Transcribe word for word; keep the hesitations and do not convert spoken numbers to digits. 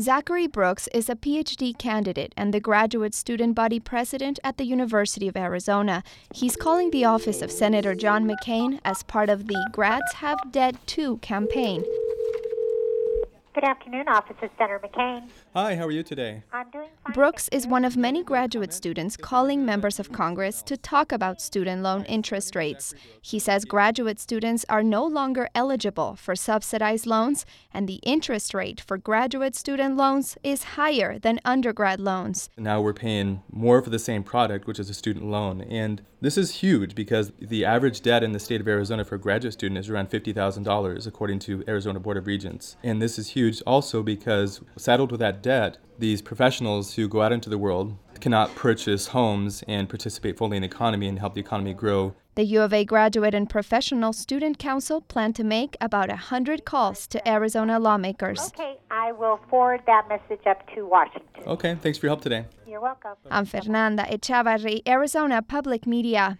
Zachary Brooks is a P H D candidate and the graduate student body president at the University of Arizona. He's calling the office of Senator John McCain as part of the Grads Have Debt Too campaign. Good afternoon, Office of Senator McCain. Hi, how are you today? I'm doing fine. Brooks is one of many graduate students calling members of Congress to talk about student loan interest rates. He says graduate students are no longer eligible for subsidized loans, and the interest rate for graduate student loans is higher than undergrad loans. Now we're paying more for the same product, which is a student loan. And this is huge because the average debt in the state of Arizona for a graduate student is around fifty thousand dollars, according to Arizona Board of Regents. And this is huge also because saddled with that debt, these professionals who go out into the world cannot purchase homes and participate fully in the economy and help the economy grow. The U of A Graduate and Professional Student Council plan to make about one hundred calls to Arizona lawmakers. Okay, I will forward that message up to Washington. Okay, thanks for your help today. You're welcome. I'm Fernanda Echavarri, Arizona Public Media.